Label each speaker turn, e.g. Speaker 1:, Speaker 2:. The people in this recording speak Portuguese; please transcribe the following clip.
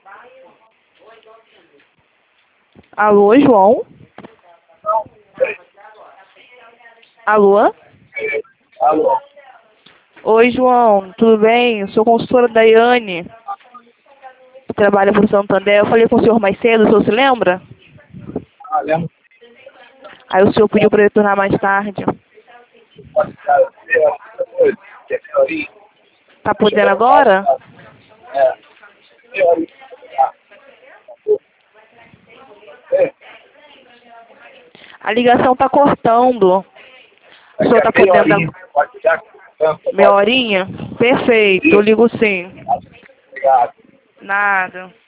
Speaker 1: Alô, João? Alô?
Speaker 2: Alô?
Speaker 1: Oi, João, tudo bem? Eu sou consultora Daiane, que trabalha para o Santander. Eu falei com o senhor mais cedo, o senhor se lembra?
Speaker 2: Ah, lembro.
Speaker 1: Aí o senhor pediu para eu retornar mais tarde. Tá podendo agora? A ligação tá cortando. O senhor tá podendo... Meia horinha? Perfeito, eu ligo sim.
Speaker 2: Obrigado.
Speaker 1: Nada.